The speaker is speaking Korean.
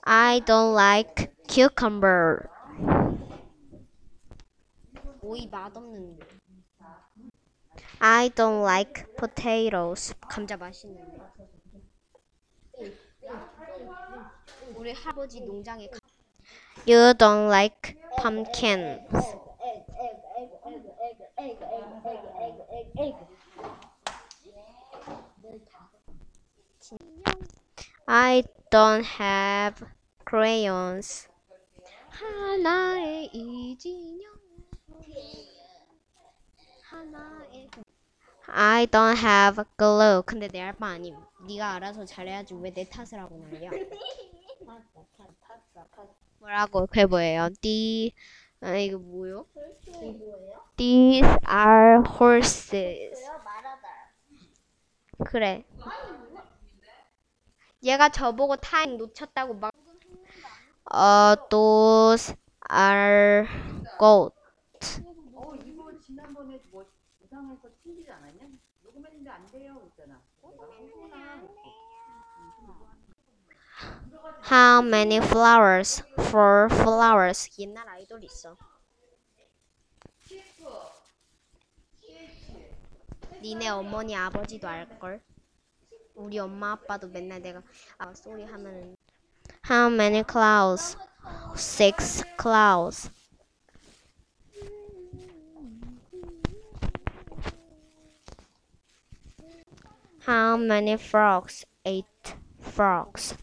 I don't like cucumber. 오이 맛없는데. I don't like potatoes. 감자 맛있는데. 우리 할아버지 농장에 You don't like pumpkins. I don't have crayons. 하나의 이진영. 하나의 I don't have glue. 근데 내 할 바 아님. 네가 알아서 잘해야지 왜 내 탓을 하고 난리야? 뭐라고? 그게 뭐예요? 이거 뭐요? These are horses. 그래. 얘가 저보고 타임 놓쳤다고 막. Those are goat. 이거 지난번에 뭐 부상해서 튕기지 않았냐? 녹음했는데 안 돼요 그랬잖아. How many flowers? Four flowers. 옛날 아이돌 있어. 니네 어머니 아버지도 알걸? 우리 엄마 아빠도 맨날 내가 소리 하면은 How many clouds? Six clouds. How many frogs? Eight frogs.